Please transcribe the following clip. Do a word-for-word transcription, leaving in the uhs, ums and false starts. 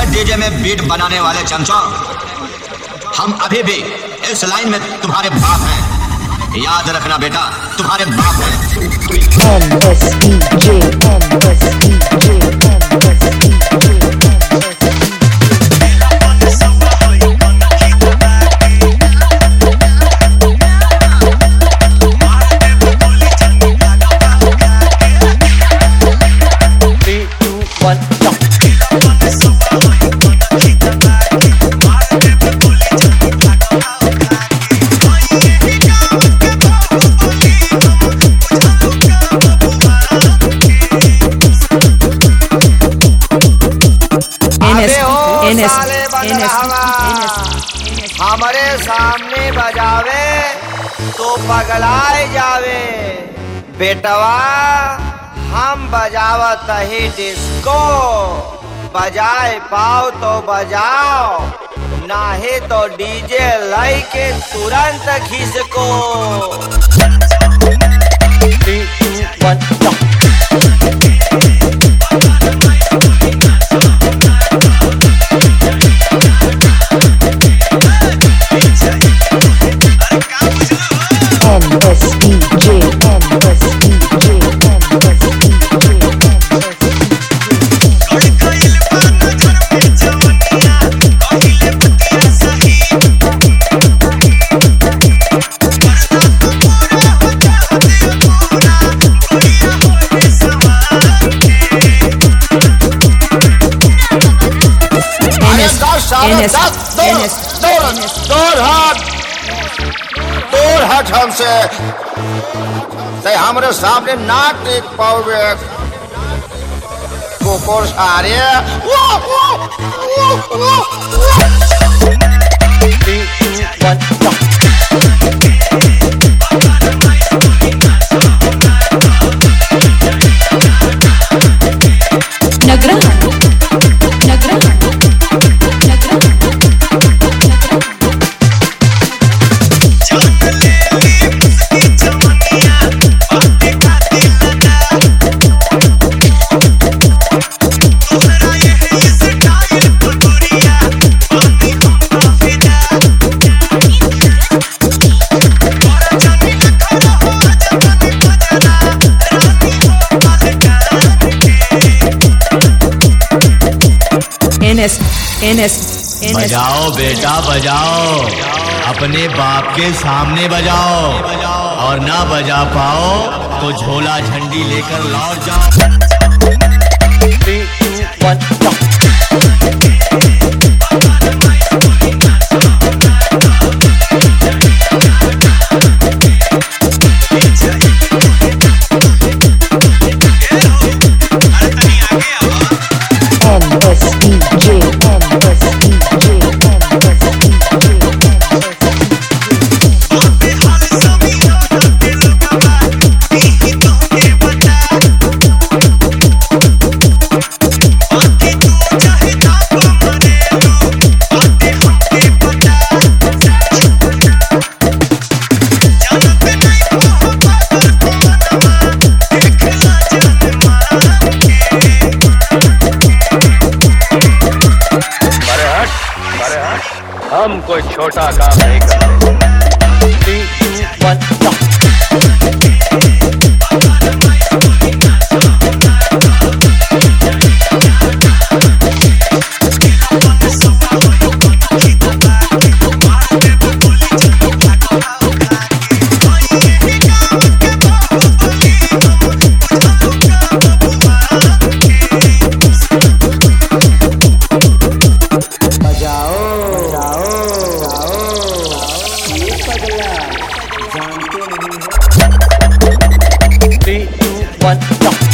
DJ में beat बनाने वाले चमचों, हम अभी भी इस लाइन में तुम्हारे बाप हैं। याद रखना बेटा, तुम्हारे बाप हैं। हमारे सामने बजावे तो पगलाए जावे बेटवा, हम बजावत ही डिस्को। बजाए पाओ तो बजाओ, नाही तो डीजे लाई के तुरंत खिसको। थ्री टू वन दूर हट हमसे, ते हमरे सामने ना टिक पाओगे कुकुर सारे। बजाओ बेटा बजाओ, अपने बाप के सामने बजाओ, और ना बजा पाओ तो झोला झंडी लेकर लौट जाओ। थ्री टू वन हम कोई छोटा काम नहीं करते। Three two one three, two, one, go.